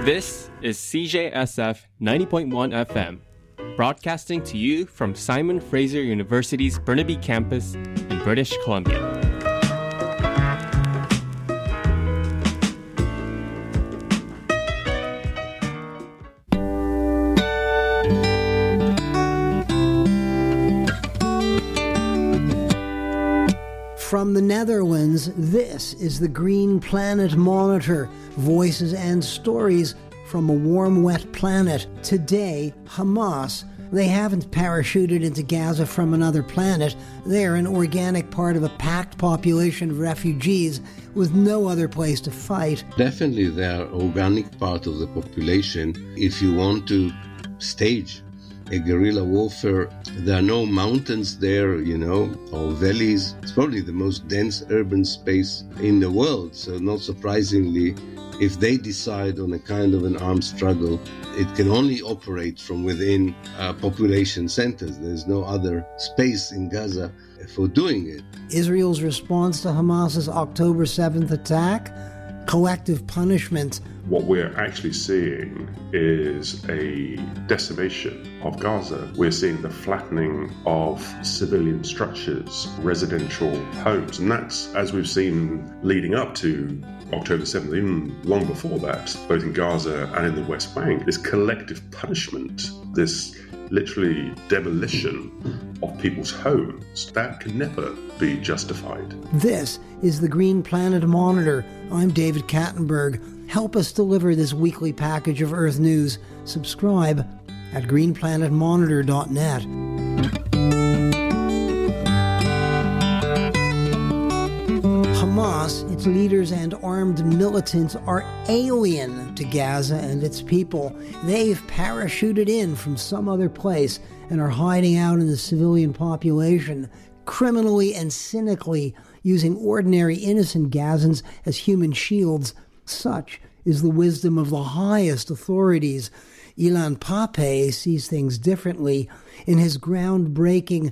This is CJSF 90.1 FM, broadcasting to you from Simon Fraser University's Burnaby campus in British Columbia. From the Netherlands, this is the Green Planet Monitor, voices and stories from a warm, wet planet. Today, Hamas. They haven't parachuted into Gaza from another planet. They're an organic part of a packed population of refugees with no other place to fight. Definitely they are organic part of the population. If you want to stage a guerrilla warfare, there are no mountains there, or valleys. It's probably the most dense urban space in the world. So not surprisingly, if they decide on a kind of an armed struggle, it can only operate from within population centers. There's no other space in Gaza for doing it. Israel's response to Hamas's October 7th attack? Collective punishment. What we're actually seeing is a decimation of Gaza. We're seeing the flattening of civilian structures, residential homes, and that's, as we've seen leading up to October 7th, even long before that, both in Gaza and in the West Bank, this collective punishment, this literally demolition of people's homes, that can never be justified. This is the Green Planet Monitor. I'm David Kattenberg. Help us deliver this weekly package of Earth news. Subscribe at greenplanetmonitor.net. Hamas, its leaders and armed militants are alien to Gaza and its people. They've parachuted in from some other place and are hiding out in the civilian population, criminally and cynically using ordinary innocent Gazans as human shields. Such is the wisdom of the highest authorities. Ilan Pappé sees things differently. In his groundbreaking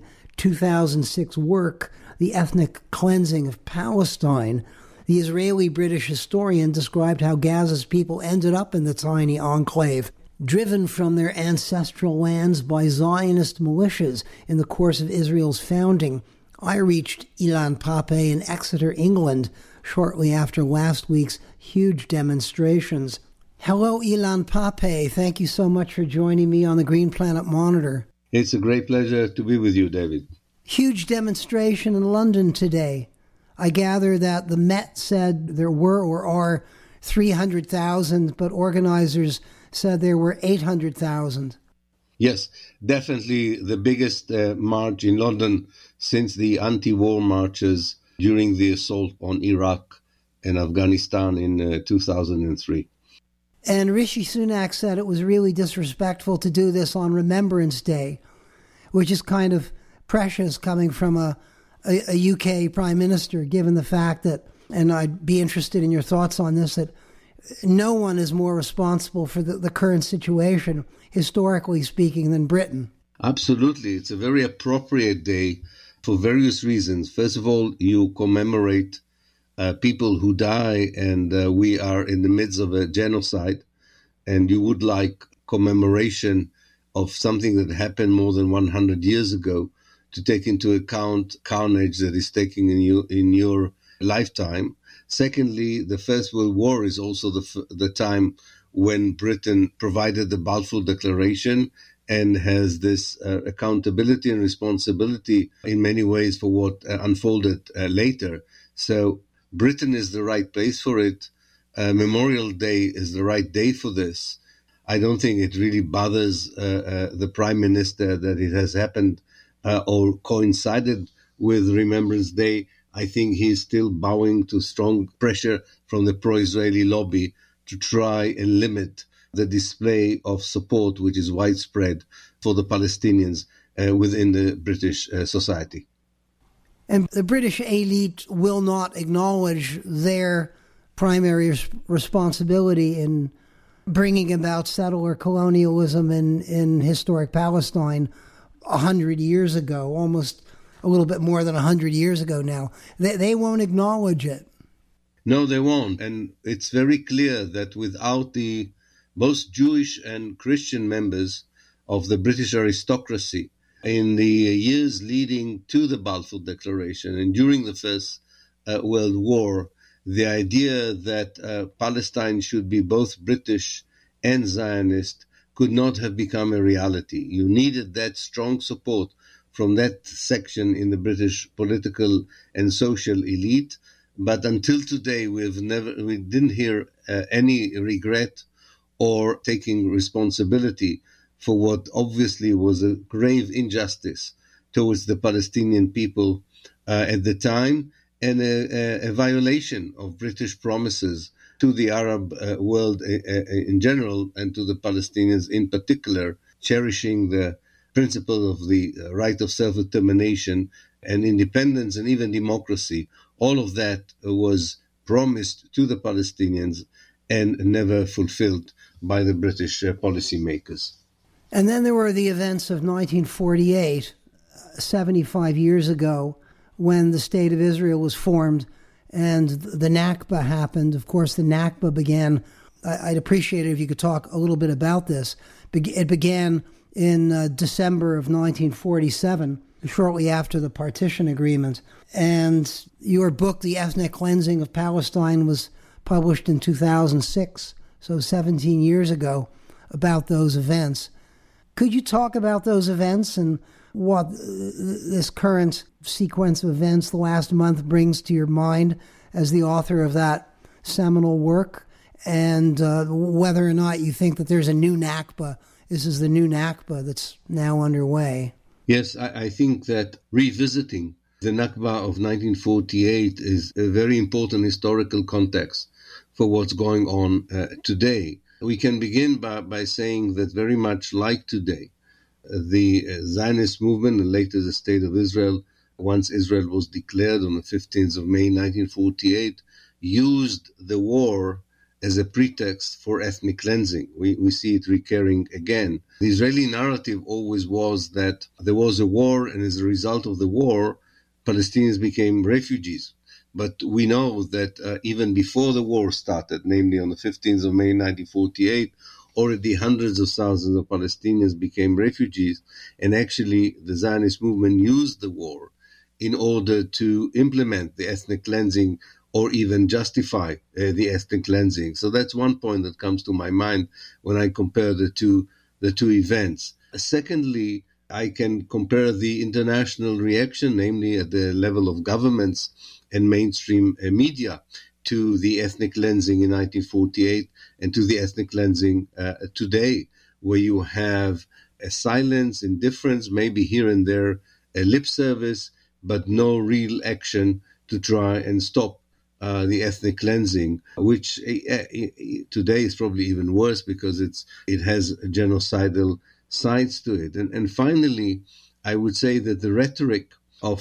2006 work, The Ethnic Cleansing of Palestine, the Israeli-British historian described how Gaza's people ended up in the tiny enclave, driven from their ancestral lands by Zionist militias in the course of Israel's founding. I reached Ilan Pappé in Exeter, England, shortly after last week's huge demonstrations. Hello, Ilan Pappé. Thank you so much for joining me on the Green Planet Monitor. It's a great pleasure to be with you, David. Huge demonstration in London today. I gather that the Met said there were or are 300,000, but organizers said there were 800,000. Yes, definitely the biggest march in London since the anti-war marches during the assault on Iraq and Afghanistan in 2003. And Rishi Sunak said it was really disrespectful to do this on Remembrance Day, which is kind of precious coming from a UK Prime Minister, given the fact that, and I'd be interested in your thoughts on this, that no one is more responsible for the current situation, historically speaking, than Britain. Absolutely. It's a very appropriate day for various reasons. First of all, you commemorate people who die, and we are in the midst of a genocide, and you would like commemoration of something that happened more than 100 years ago to take into account carnage that is taking in your lifetime. Secondly, the First World War is also the time when Britain provided the Balfour Declaration and has this accountability and responsibility in many ways for what unfolded later. So Britain is the right place for it. Memorial Day is the right day for this. I don't think it really bothers the Prime Minister that it has happened or coincided with Remembrance Day. I think he's still bowing to strong pressure from the pro-Israeli lobby to try and limit the display of support, which is widespread, for the Palestinians within the British society. And the British elite will not acknowledge their primary responsibility in bringing about settler colonialism in historic Palestine 100 years ago, almost a little bit more than 100 years ago now. They won't acknowledge it. No, they won't. And it's very clear that without the both Jewish and Christian members of the British aristocracy in the years leading to the Balfour Declaration and during the First World War, the idea that Palestine should be both British and Zionist could not have become a reality. You needed that strong support from that section in the British political and social elite. But until today, we didn't hear any regret or taking responsibility for what obviously was a grave injustice towards the Palestinian people at the time, and a violation of British promises to the Arab world in general and to the Palestinians in particular, cherishing the principle of the right of self-determination and independence and even democracy. All of that was promised to the Palestinians and never fulfilled by the British policymakers. And then there were the events of 1948, 75 years ago, when the State of Israel was formed and the Nakba happened. Of course, the Nakba began, I'd appreciate it if you could talk a little bit about this. It began in December of 1947, shortly after the partition agreement. And your book, The Ethnic Cleansing of Palestine, was published in 2006, so 17 years ago, about those events. Could you talk about those events and what this current sequence of events the last month brings to your mind as the author of that seminal work, and whether or not you think that there's a new Nakba? This is the new Nakba that's now underway. Yes, I think that revisiting the Nakba of 1948 is a very important historical context for what's going on today. We can begin by saying that very much like today, the Zionist movement and later the State of Israel, once Israel was declared on the 15th of May 1948, used the war as a pretext for ethnic cleansing. We see it recurring again. The Israeli narrative always was that there was a war, and as a result of the war, Palestinians became refugees. But we know that even before the war started, namely on the 15th of May 1948, already hundreds of thousands of Palestinians became refugees. And actually, the Zionist movement used the war in order to implement the ethnic cleansing or even justify the ethnic cleansing. So that's one point that comes to my mind when I compare the two events. Secondly, I can compare the international reaction, namely at the level of governments and mainstream media, to the ethnic cleansing in 1948 and to the ethnic cleansing today, where you have a silence, indifference, maybe here and there a lip service, but no real action to try and stop the ethnic cleansing, which today is probably even worse because it has genocidal sides to it. And finally, I would say that the rhetoric of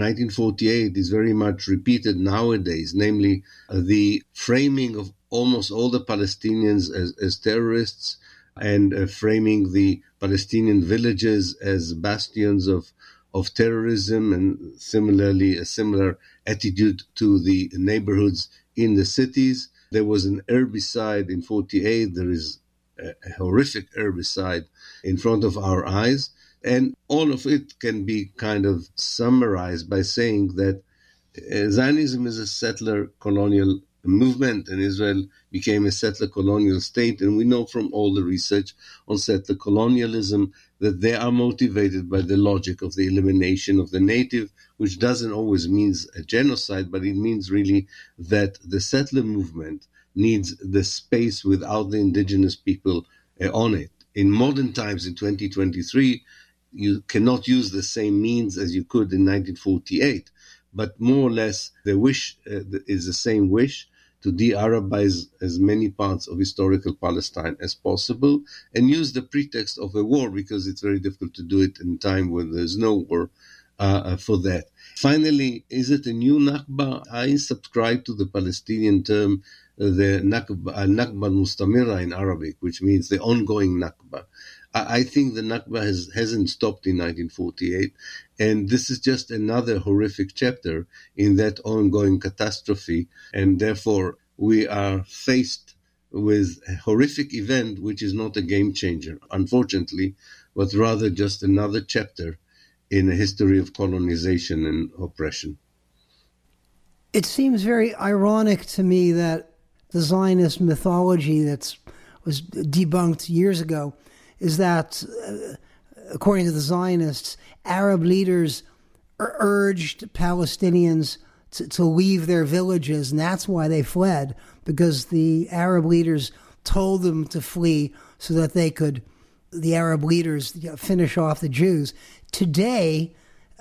1948 is very much repeated nowadays, namely the framing of almost all the Palestinians as terrorists and framing the Palestinian villages as bastions of terrorism, and similarly a similar attitude to the neighborhoods in the cities. There was an herbicide in 48. There is a horrific herbicide in front of our eyes. And all of it can be kind of summarized by saying that Zionism is a settler colonial movement, and Israel became a settler colonial state. And we know from all the research on settler colonialism that they are motivated by the logic of the elimination of the native, which doesn't always mean a genocide, but it means really that the settler movement needs the space without the indigenous people on it. In modern times, in 2023, you cannot use the same means as you could in 1948, but more or less the wish is the same wish to de-Arabize as many parts of historical Palestine as possible and use the pretext of a war, because it's very difficult to do it in time when there's no war for that. Finally, is it a new Nakba? I subscribe to the Palestinian term, the Nakba al-Mustamira in Arabic, which means the ongoing Nakba. I think the Nakba hasn't stopped in 1948, and this is just another horrific chapter in that ongoing catastrophe, and therefore we are faced with a horrific event which is not a game changer, unfortunately, but rather just another chapter in a history of colonization and oppression. It seems very ironic to me that the Zionist mythology that was debunked years ago is that, according to the Zionists, Arab leaders urged Palestinians to leave their villages, and that's why they fled, because the Arab leaders told them to flee so that they could, the Arab leaders, finish off the Jews. Today,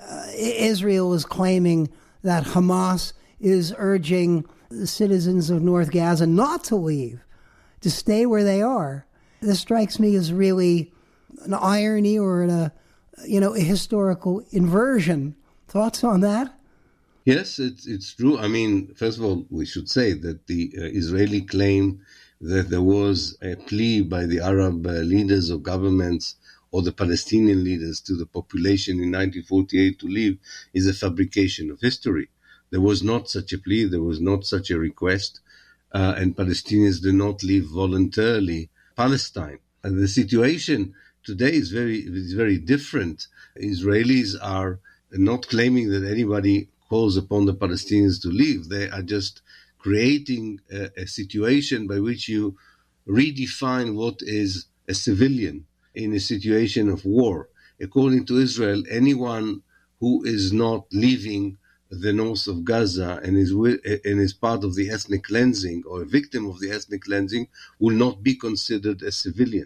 Israel is claiming that Hamas is urging the citizens of North Gaza not to leave, to stay where they are. This strikes me as really an irony or a historical inversion. Thoughts on that? Yes, it's true. I mean, first of all, we should say that the Israeli claim that there was a plea by the Arab leaders or governments or the Palestinian leaders to the population in 1948 to leave is a fabrication of history. There was not such a plea, there was not such a request, and Palestinians did not leave voluntarily Palestine. And the situation today is very different. Israelis are not claiming that anybody calls upon the Palestinians to leave. They are just creating a situation by which you redefine what is a civilian in a situation of war. According to Israel, anyone who is not leaving the north of Gaza and is part of the ethnic cleansing or a victim of the ethnic cleansing will not be considered a civilian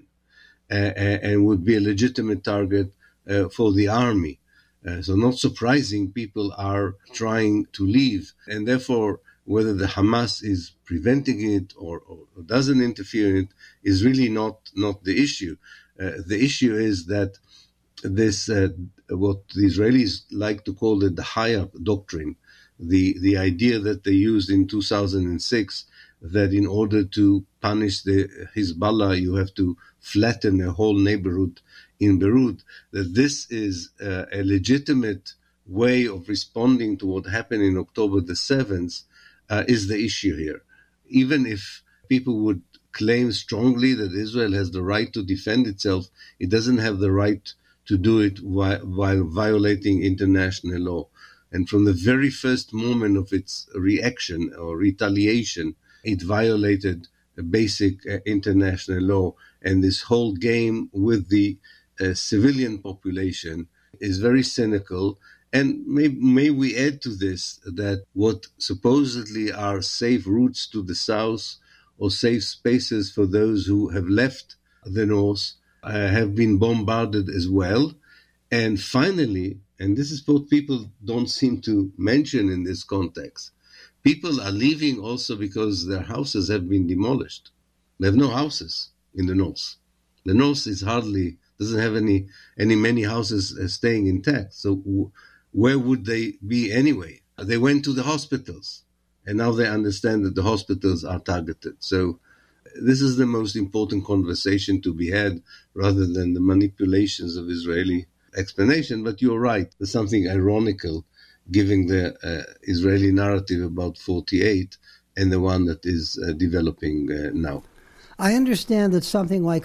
and would be a legitimate target for the army. So not surprising, people are trying to leave, and therefore whether the Hamas is preventing it or doesn't interfere in it is really not the issue. The issue is that this, what the Israelis like to call the Hayab doctrine, the idea that they used in 2006, that in order to punish the Hezbollah, you have to flatten a whole neighborhood in Beirut, that this is a legitimate way of responding to what happened in October the 7th, is the issue here. Even if people would claim strongly that Israel has the right to defend itself, it doesn't have the right to do it while violating international law. And from the very first moment of its reaction or retaliation, it violated a basic international law. And this whole game with the civilian population is very cynical. And may we add to this that what supposedly are safe routes to the south or safe spaces for those who have left the north have been bombarded as well. And finally, and this is what people don't seem to mention in this context, people are leaving also because their houses have been demolished. They have no houses in the north. The north doesn't have many houses staying intact. So where would they be anyway? They went to the hospitals, and now they understand that the hospitals are targeted. So this is the most important conversation to be had rather than the manipulations of Israeli explanation. But you're right, there's something ironical given the Israeli narrative about 48 and the one that is developing now. I understand that something like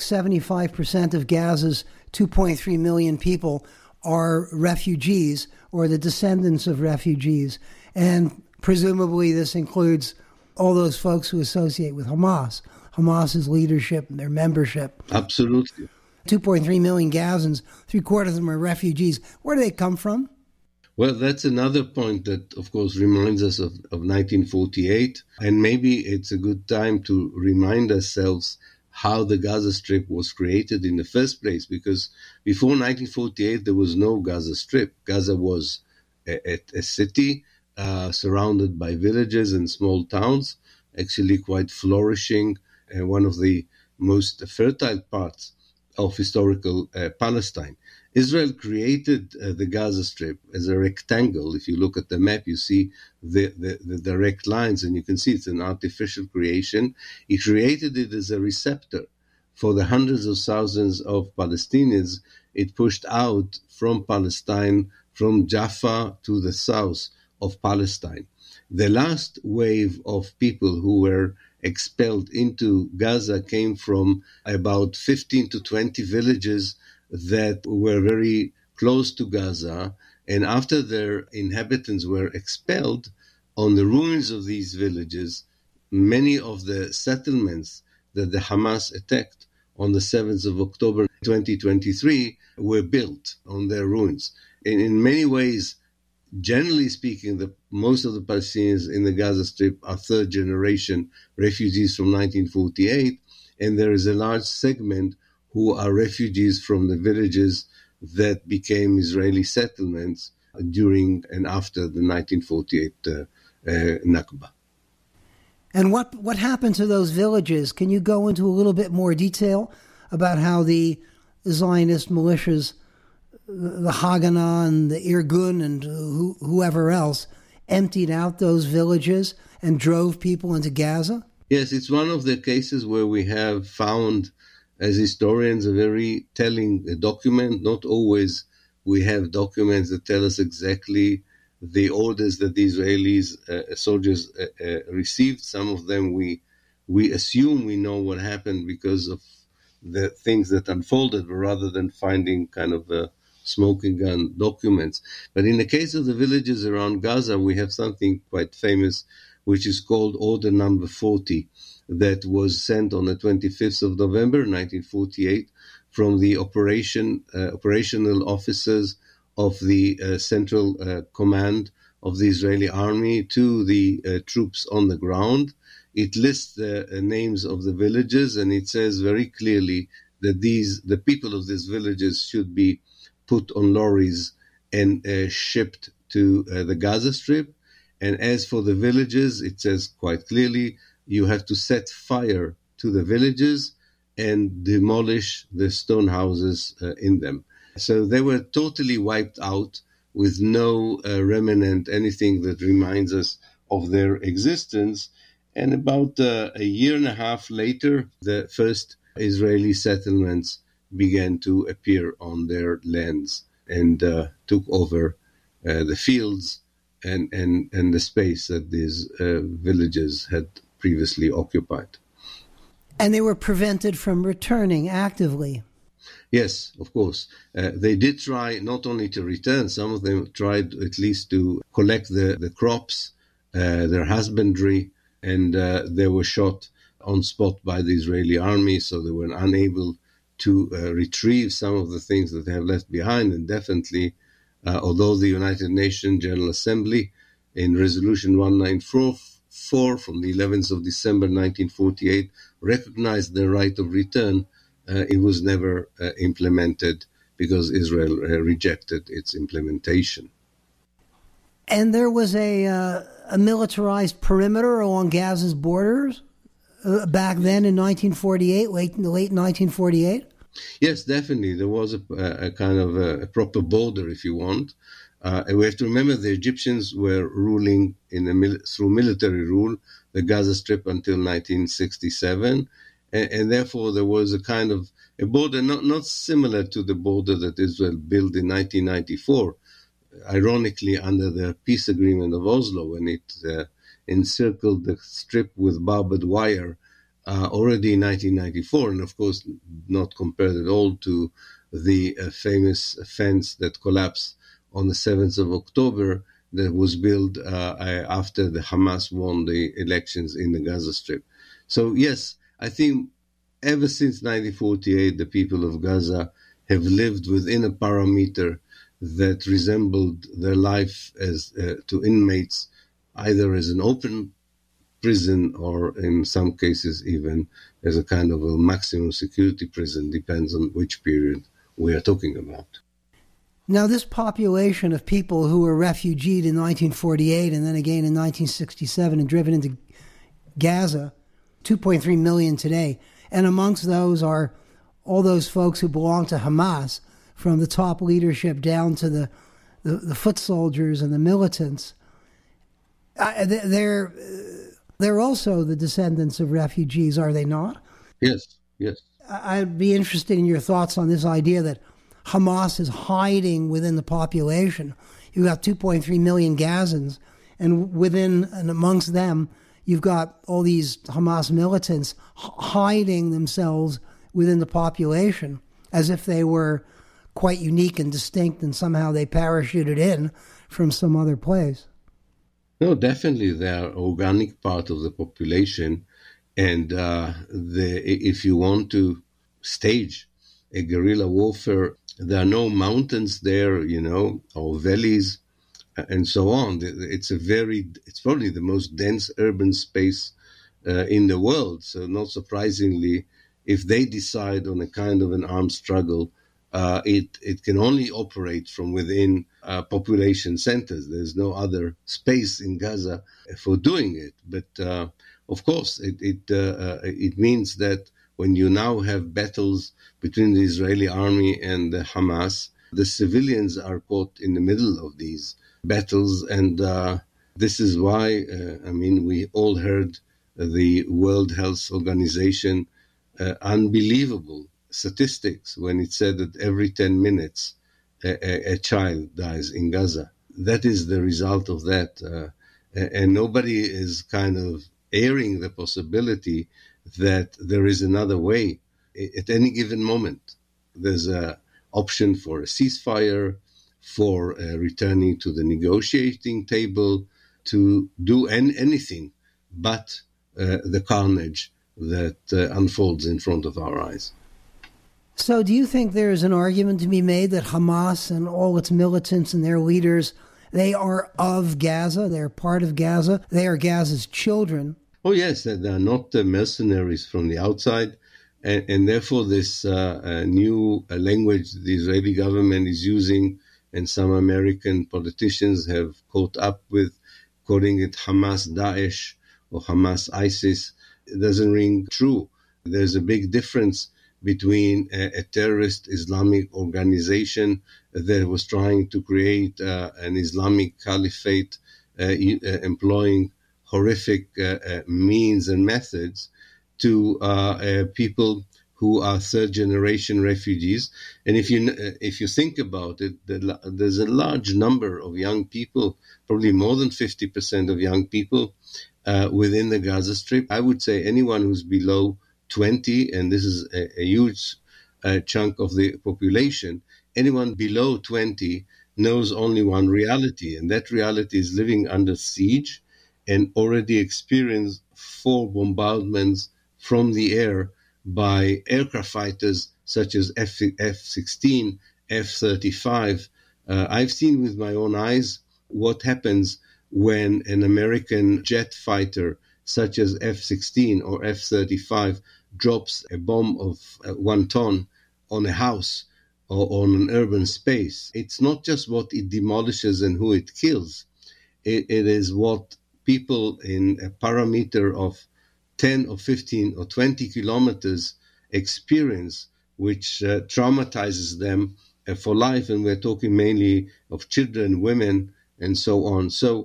75% of Gaza's 2.3 million people are refugees or the descendants of refugees. And presumably this includes all those folks who associate with Hamas's leadership and their membership. Absolutely. 2.3 million Gazans, 3/4 of them are refugees. Where do they come from? Well, that's another point that, of course, reminds us of 1948. And maybe it's a good time to remind ourselves how the Gaza Strip was created in the first place, because before 1948, there was no Gaza Strip. Gaza was a city surrounded by villages and small towns, actually quite flourishing, one of the most fertile parts of historical Palestine. Israel created the Gaza Strip as a rectangle. If you look at the map, you see the direct lines, and you can see it's an artificial creation. He created it as a receptor for the hundreds of thousands of Palestinians it pushed out from Palestine, from Jaffa to the south of Palestine. The last wave of people who were expelled into Gaza came from about 15 to 20 villages that were very close to Gaza. And after their inhabitants were expelled, on the ruins of these villages, many of the settlements that the Hamas attacked on the 7th of October 2023 were built on their ruins. And in many ways, generally speaking, most of the Palestinians in the Gaza Strip are third-generation refugees from 1948, and there is a large segment who are refugees from the villages that became Israeli settlements during and after the 1948 Nakba. And what happened to those villages? Can you go into a little bit more detail about how the Zionist militias, the Haganah and the Irgun and whoever else, emptied out those villages and drove people into Gaza? Yes, it's one of the cases where we have found, as historians, a very telling document. Not always we have documents that tell us exactly the orders that the Israelis soldiers received. Some of them we assume we know what happened because of the things that unfolded, rather than finding kind of smoking gun documents. But in the case of the villages around Gaza, we have something quite famous, which is called Order Number 40, that was sent on the 25th of November 1948 from the operational officers of the Central Command of the Israeli Army to the troops on the ground. It lists the names of the villages, and it says very clearly that the people of these villages should be put on lorries and shipped to the Gaza Strip. And as for the villages, it says quite clearly, you have to set fire to the villages and demolish the stone houses in them. So they were totally wiped out with no remnant, anything that reminds us of their existence. And about a year and a half later, the first Israeli settlements began to appear on their lands and took over the fields and the space that these villages had previously occupied. And they were prevented from returning actively. Yes, of course. They did try not only to return, some of them tried at least to collect the crops, their husbandry, and they were shot on spot by the Israeli army, so they were unable to retrieve some of the things that they have left behind. And definitely, although the United Nations General Assembly in Resolution 1944 from the 11th of December 1948 recognized the right of return, it was never implemented because Israel rejected its implementation. And there was a militarized perimeter along Gaza's borders back then in 1948, late 1948? Yes, definitely. There was a kind of a proper border, if you want. And we have to remember the Egyptians were ruling through military rule the Gaza Strip until 1967. And therefore, there was a kind of a border not similar to the border that Israel built in 1994, ironically under the peace agreement of Oslo, when it encircled the strip with barbed wire already in 1994, and of course not compared at all to the famous fence that collapsed on the 7th of October that was built after the Hamas won the elections in the Gaza Strip. So yes, I think ever since 1948, the people of Gaza have lived within a parameter that resembled their life as to inmates, either as an open prison or in some cases even as a kind of a maximum security prison, depends on which period we are talking about. Now, this population of people who were refugeed in 1948 and then again in 1967 and driven into Gaza, 2.3 million today, and amongst those are all those folks who belong to Hamas, from the top leadership down to the foot soldiers and the militants. They're also the descendants of refugees, are they not? Yes, yes. I'd be interested in your thoughts on this idea that Hamas is hiding within the population. You've got 2.3 million Gazans, and within and amongst them, you've got all these Hamas militants hiding themselves within the population as if they were quite unique and distinct, and somehow they parachuted in from some other place. No, definitely they are organic part of the population, and if you want to stage a guerrilla warfare, there are no mountains there, or valleys, and so on. It's probably the most dense urban space in the world. So not surprisingly, if they decide on a kind of an armed struggle, it can only operate from within population centers. There's no other space in Gaza for doing it. But of course, it means that when you now have battles between the Israeli army and the Hamas, the civilians are caught in the middle of these battles. And this is why, we all heard the World Health Organization unbelievable statistics when it said that every 10 minutes a child dies in Gaza. That is the result of that. And nobody is kind of airing the possibility that there is another way. At any given moment, there's an option for a ceasefire, for returning to the negotiating table, to do anything but the carnage that unfolds in front of our eyes. So do you think there is an argument to be made that Hamas and all its militants and their leaders, they are of Gaza, they're part of Gaza, they are Gaza's children? Oh, yes, they are not mercenaries from the outside, and therefore this new language the Israeli government is using, and some American politicians have caught up with, calling it Hamas Daesh or Hamas ISIS, it doesn't ring true. There's a big difference between a terrorist Islamic organization that was trying to create an Islamic caliphate employing horrific means and methods to people who are third-generation refugees. And if you think about it, there's a large number of young people, probably more than 50% of young people within the Gaza Strip. I would say anyone who's below 20, and this is a huge chunk of the population, anyone below 20 knows only one reality, and that reality is living under siege and already experienced 4 bombardments from the air by aircraft fighters such as F-16, F-35. I've seen with my own eyes what happens when an American jet fighter such as F-16 or F-35 drops a bomb of 1 ton on a house or on an urban space. It's not just what it demolishes and who it kills. It is what people in a parameter of 10 or 15 or 20 kilometers experience, which traumatizes them for life. And we're talking mainly of children, women, and so on. So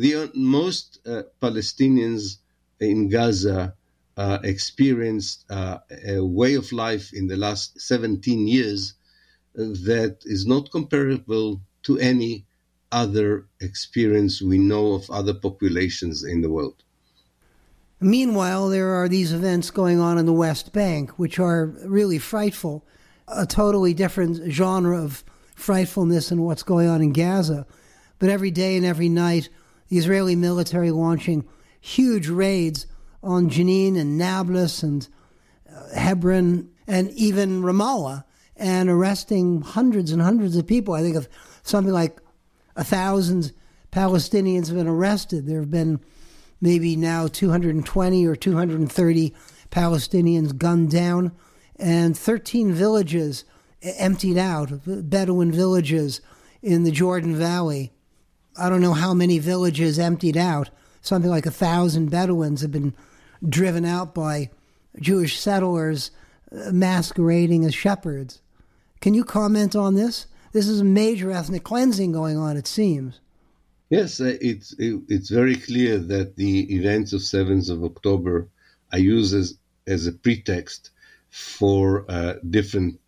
most Palestinians in Gaza experienced a way of life in the last 17 years that is not comparable to any other experience we know of other populations in the world. Meanwhile, there are these events going on in the West Bank, which are really frightful, a totally different genre of frightfulness than what's going on in Gaza. But every day and every night, the Israeli military launching huge raids on Jenin and Nablus and Hebron and even Ramallah, and arresting hundreds and hundreds of people. I think of something like 1,000 Palestinians have been arrested. There have been maybe now 220 or 230 Palestinians gunned down, and 13 villages emptied out, Bedouin villages in the Jordan Valley. I don't know how many villages emptied out. Something like 1,000 Bedouins have been driven out by Jewish settlers masquerading as shepherds. Can you comment on this? This is a major ethnic cleansing going on, it seems. Yes, it's very clear that the events of 7th of October are used as a pretext for different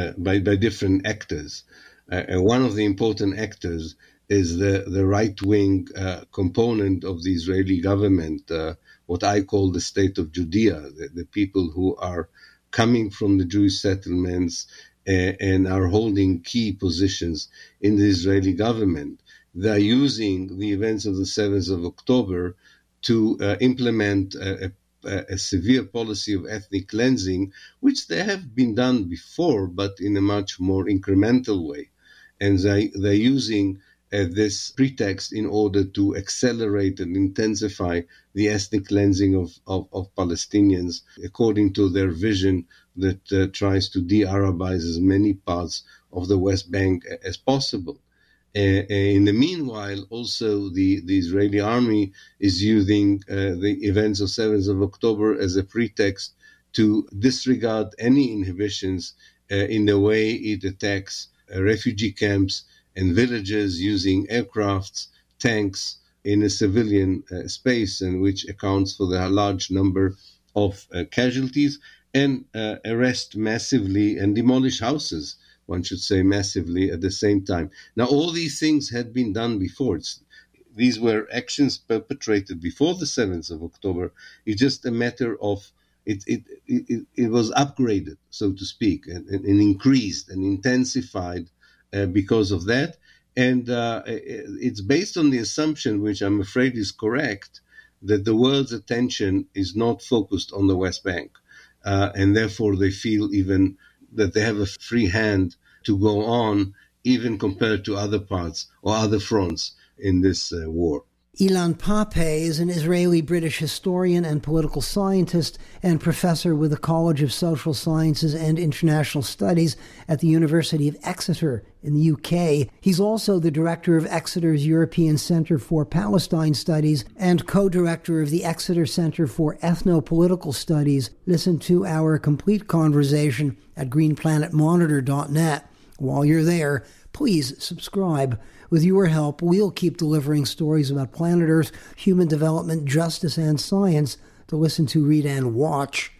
actors. And one of the important actors is the right-wing component of the Israeli government, what I call the state of Judea, the people who are coming from the Jewish settlements and are holding key positions in the Israeli government. They are using the events of the 7th of October to implement a severe policy of ethnic cleansing, which they have been done before, but in a much more incremental way. And they're using this pretext in order to accelerate and intensify the ethnic cleansing of Palestinians according to their vision that tries to de-Arabize as many parts of the West Bank as possible. In the meanwhile, also the Israeli army is using the events of 7th of October as a pretext to disregard any inhibitions in the way it attacks refugee camps and villages using aircrafts, tanks in a civilian space, and which accounts for the large number of casualties, and arrest massively and demolish houses, one should say massively at the same time. Now, all these things had been done before. These were actions perpetrated before the 7th of October. It's just a matter of it was upgraded, so to speak, and increased and intensified because of that. And it's based on the assumption, which I'm afraid is correct, that the world's attention is not focused on the West Bank. And therefore they feel even that they have a free hand to go on, even compared to other parts or other fronts in this war. Ilan Pappé is an Israeli-British historian and political scientist and professor with the College of Social Sciences and International Studies at the University of Exeter in the UK. He's also the director of Exeter's European Centre for Palestine Studies and co-director of the Exeter Centre for Ethno-Political Studies. Listen to our complete conversation at greenplanetmonitor.net. While you're there, please subscribe. With your help, we'll keep delivering stories about planet Earth, human development, justice, and science to listen to, read, and watch.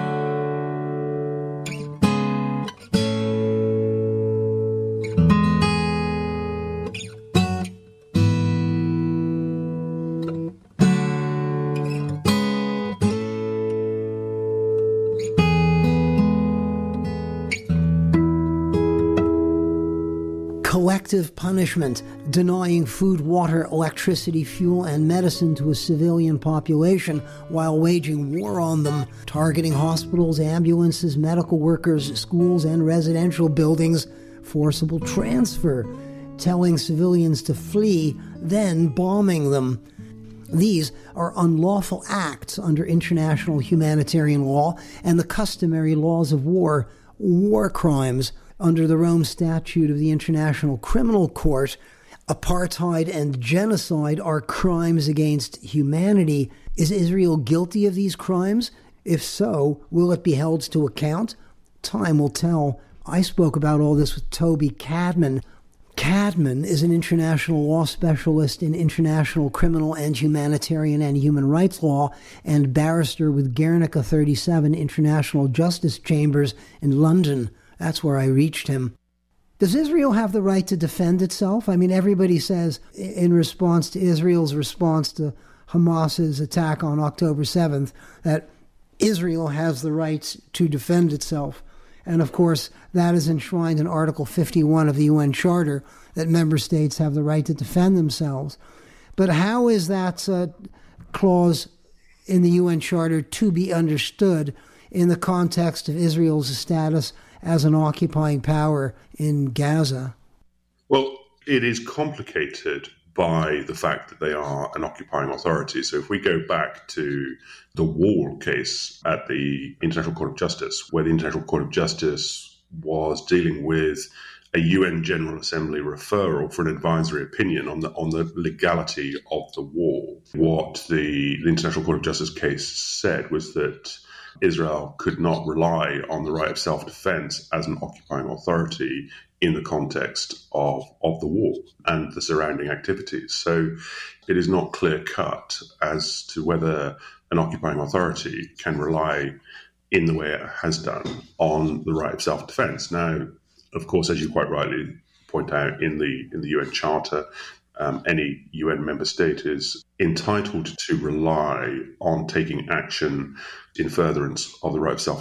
Collective punishment, denying food, water, electricity, fuel, and medicine to a civilian population while waging war on them, targeting hospitals, ambulances, medical workers, schools, and residential buildings, forcible transfer, telling civilians to flee, then bombing them. These are unlawful acts under international humanitarian law and the customary laws of war, war crimes. Under the Rome Statute of the International Criminal Court, apartheid and genocide are crimes against humanity. Is Israel guilty of these crimes? If so, will it be held to account? Time will tell. I spoke about all this with Toby Cadman. Cadman is an international law specialist in international criminal and humanitarian and human rights law and barrister with Guernica 37 International Justice Chambers in London. That's where I reached him. Does Israel have the right to defend itself? I mean, everybody says in response to Israel's response to Hamas's attack on October 7th that Israel has the right to defend itself. And of course, that is enshrined in Article 51 of the UN Charter, that member states have the right to defend themselves. But how is that clause in the UN Charter to be understood in the context of Israel's status as an occupying power in Gaza? Well, it is complicated by the fact that they are an occupying authority. So if we go back to the Wall case at the International Court of Justice, where the International Court of Justice was dealing with a UN General Assembly referral for an advisory opinion on the legality of the wall, what the International Court of Justice case said was that Israel could not rely on the right of self-defense as an occupying authority in the context of the war and the surrounding activities. So it is not clear-cut as to whether an occupying authority can rely in the way it has done on the right of self-defense. Now, of course, as you quite rightly point out, in the UN Charter, any UN member state is entitled to rely on taking action in furtherance of the right of